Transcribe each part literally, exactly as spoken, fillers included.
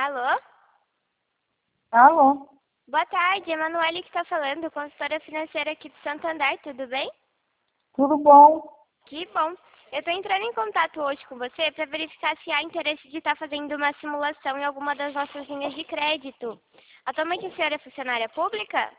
Alô? Alô? Boa tarde, Emanuele que está falando, consultora financeira aqui do Santander, tudo bem? Tudo bom? Que bom. Eu estou entrando em contato hoje com você para verificar se há interesse de estar fazendo uma simulação em alguma das nossas linhas de crédito. Atualmente a senhora é funcionária pública?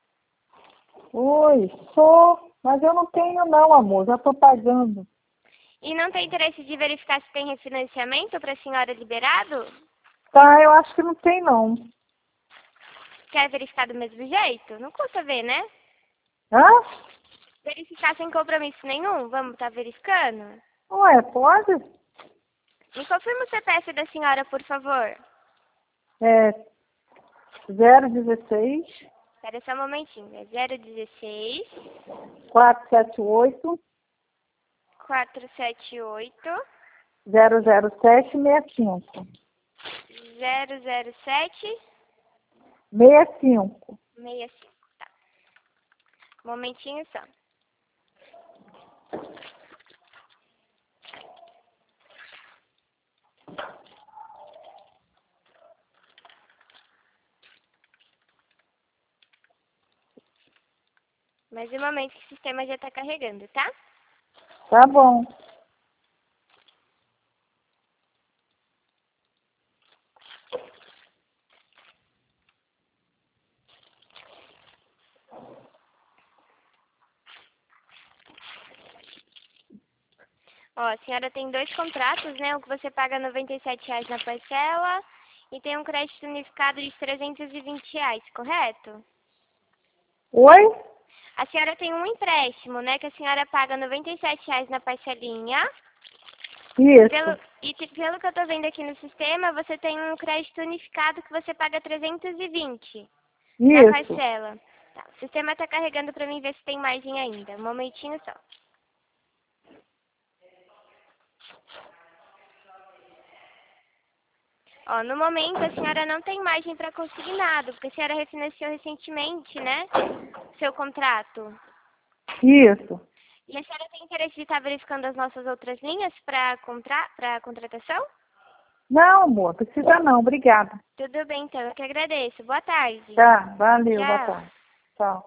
Oi, sou, mas eu não tenho não, amor, já estou pagando. E não tem interesse de verificar se tem refinanciamento para a senhora liberado? Tá, eu acho que não tem não. Quer verificar do mesmo jeito? Não custa ver, né? Hã? Verificar sem compromisso nenhum? Vamos estar verificando? Ué, pode? Me confirma o C P F da senhora, por favor. É zero dezesseis, Espera só um momentinho. É zero dezesseis, quatrocentos e setenta e oito, quatrocentos e setenta e oito, zero zero sete, sessenta e cinco. zero zero sete, sessenta e cinco. sessenta e cinco. Tá. Um momentinho só. Mais um momento que o sistema já está carregando, tá? Tá bom. Ó, a senhora tem dois contratos, né? O que você paga noventa e sete reais na parcela e tem um crédito unificado de trezentos e vinte reais, correto? Oi? A senhora tem um empréstimo, né? Que a senhora paga noventa e sete reais na parcelinha. Pelo, Isso, e te- pelo que eu tô vendo aqui no sistema, você tem um crédito unificado que você paga trezentos e vinte na isso. parcela. Tá, o sistema tá carregando pra mim ver se tem margem ainda. Um momentinho só. Ó, no momento a senhora não tem margem para consignado, porque a senhora refinanciou recentemente, né? Seu contrato. Isso. E a senhora tem interesse de estar verificando as nossas outras linhas para contra... para contratação? Não, amor, precisa não, obrigada. Tudo bem, então. Eu que agradeço. Boa tarde. Tá, valeu, boa Tchau. tarde. Tchau.